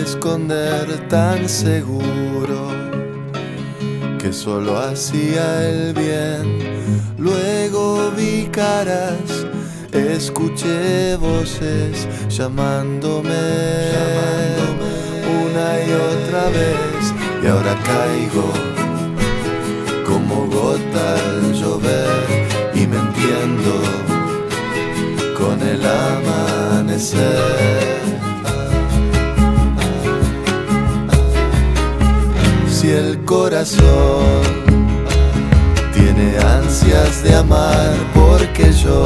esconder tan seguro que solo hacía el bien. Luego vi caras, escuché voces llamándome una y otra vez, y ahora caigo como gota al llover y me entiendo con el amanecer. Si el corazón tiene ansias de amar, porque yo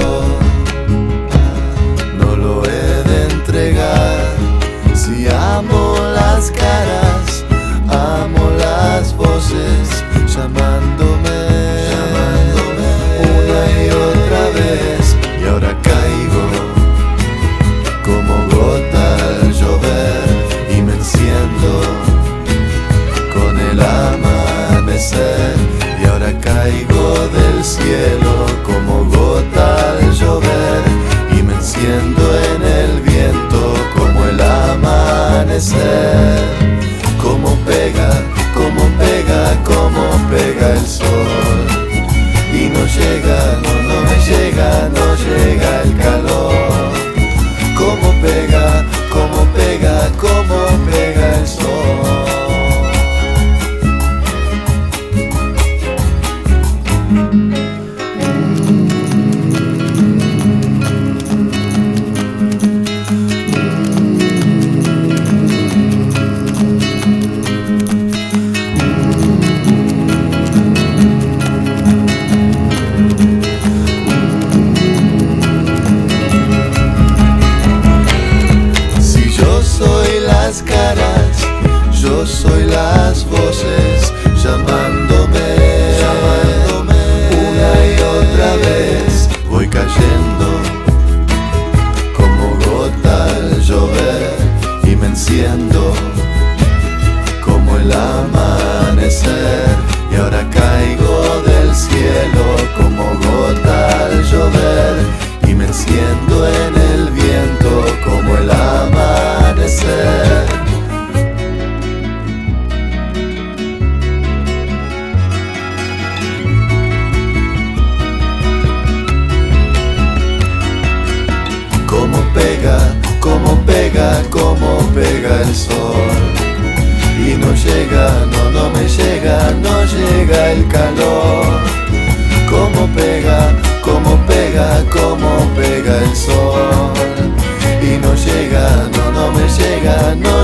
no lo he de entregar. Si amo las caras, amo las voces llamándome una y otra vez, y ahora caigo como gota al llover y me enciendo con el amanecer. Y ahora caigo del cielo como gota al llover y me enciendo en el viento como el amanecer. Como pega, como pega, como pega el sol, y no llega, no me llega, no llega el calor. Como pega, como pega, como pega el sol. Yo soy las voces llamándome una y otra vez. Voy cayendo como gota al llover y me enciendo como el amanecer. Y ahora caigo del cielo como gota al llover y me enciendo en el viento como el amanecer. Como pega el sol, y no llega, no me llega, no llega el calor. Como pega, como pega, como pega el sol, y no llega, no me llega, no